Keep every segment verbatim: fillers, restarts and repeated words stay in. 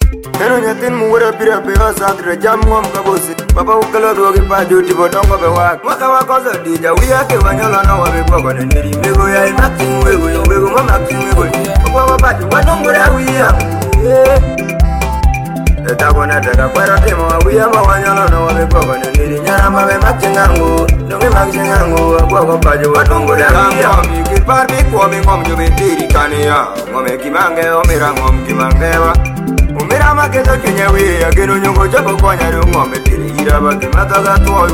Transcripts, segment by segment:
Pero nyatin muwera pira pira santre jam ngom kabosi. Papa ukalo dogi pa juti bodongo be wak. Mwaka wakosa dija uya ke wanyola na wabe poko nendiri. Mego ya imaking wego yo wego mamaking wego. Papa wabati wadongo ya uya. Eta kona teka kwero timo wa uya ma wanyola na wabe poko nendiri. Nyara mabe makingangu, dongi makingangu. Wako paju wadongo ya uya. Ngom kiparbi kuomi ngom jubitiri kaniya. Ngome kimange omira ngom kimangewa. Umira maketo kenyewe ageno nyongo jabo konya ngombe tiri iraba kimata ga toyu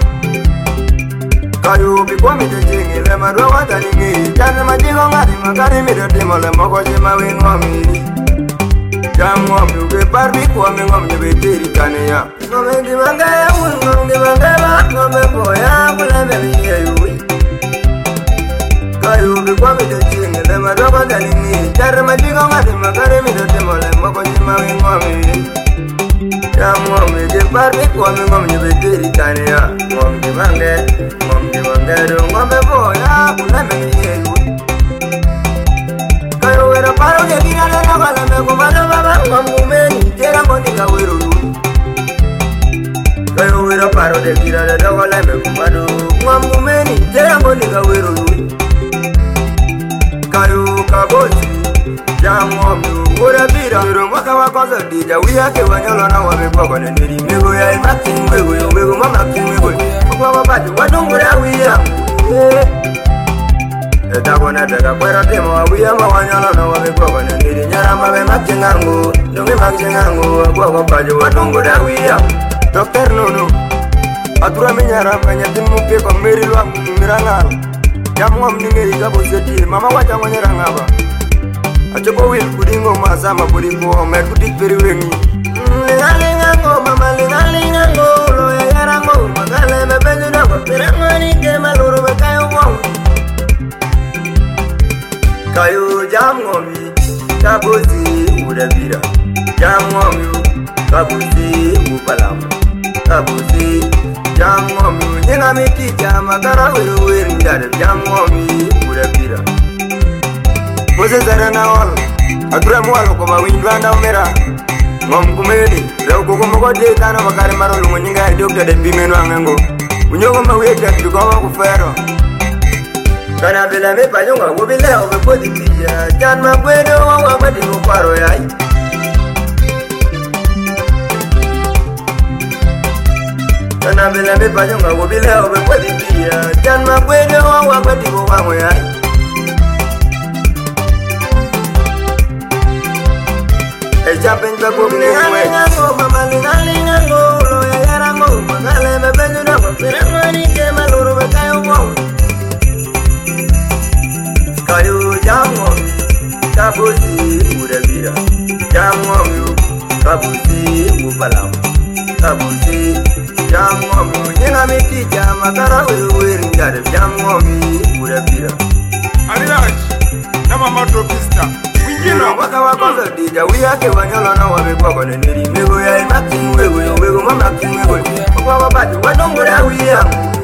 kayu bikwa mitejingi le madwa watani ngi jana majigo ngari magari mirati mole moko jema we ngomi jamu ambe parbi kwa ngombe betiri kania ngombe dimanga ngombe bangaba ngombe boya bulame yeyu kayu bikwa mitejingi le madwa watani ngi jana majigo ngari magari mirati mole moko jema we ngomi Ngombe je parbi kwa ngombe betiri kania ngombe bange ngombe bange do ngombe boya bulame yeyu kayo wera paro je kirale na bala me kumana baba ngombe ni tera ngoni ka weru kayo wera paro je kirale na bala me kumado ngombe ni tera ngoni ka weru kayo kabosi Ngombe ura bira Miro mwaka wakosa dija Uya ke wanyola na wabe poko nendiri Mego ya imaki mwego yo Mego mamaki mwego Kwa wabati wadungura uya Eta kona teka kwera timo wa uya ma wanyola na wabe poko nendiri Nyara mabe maki ngangu Dungi maki ngangu Kwa wabati wadungura uya Dokter Nunu Atura minyara Kanyatin muke kwa meri lwa mirangalo Jamu mninge ikabu seti Mama wacha wanyera ngaba Achopo wil kudingo masama kudingo Mer kudik peri wengi Lingalinga ngo mama lingalinga ngo Lo ya yara ngo Magale mebenju na kwa pirangani ke maluru me kayo wong Kayo jam ngomi Kabuzi udabira Jam ngomi Kabuzi upalamu Kabuzi Jam ngomi Nyinga miti jama Kara wiru wiru Njade jam ngomi udabira Mose zara na ol Atura mwalo kwa mawindu anda umera Ngom kumedi Leo kuku moko tana wakari marolu Mwenyinga ya dokta de pimenu angengo Unyoko maweka kitukawa kufero Kana bila mipa nyunga Wubile ove poti kija Jan makwedo wawa mati kuparo yai Kana bila mipa nyunga Wubile ove poti kija Jan makwedo wawa mati kuparo yai Jumping the book, lingalinga ngo, mama lingalinga ngo, lo ya yara ngo, magale me benju na kwa pirangani ke maluru me kayo wong. Kayo jamu, kabuzi udabira, jamu kabuzi upalamu, kabuzi jamu nyinga miti jama kara wiru wiru njade jamu udabira. Aliraj, nama matro pista. Ngino waka wakosa dija Uya ke wanyola na wabe poko nendiri Mego ya imaki mwego yo Mego mamaki mwego Kwa wabati wadungura uya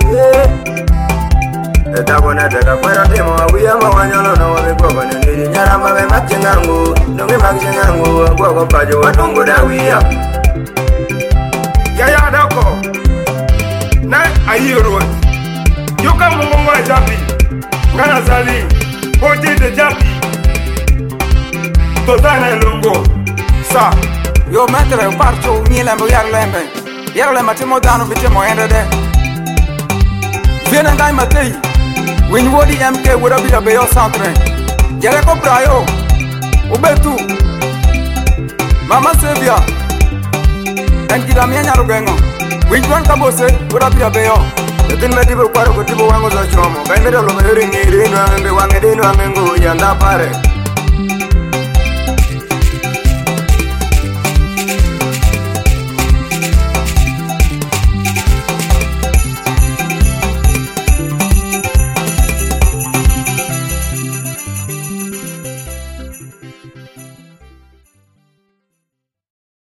Eta kona teka kwera timo wa uya ma wanyola na wabe poko nendiri Nyara mabe maki ngangu Dungi maki ngangu Kwa wapaji wadungura uya Yaya dako Na ayiro Yuka mungu wa jabi Ngana zali Poti de jabi Totana lungo sa yo metre parcho nyilembo yar lembe yar lembe timo dano bitimo ende de viene ngai matei win wodi mk woda bi be yo centre jere ko brayo ubetu mama sevia engida mi nyaro gengo win don kabose woda bi be yo Yatin metibo kwaro kutibo wango za chomo Kai mero lo mehuri ngiri inu angembe wange dinu angengu Yanda pare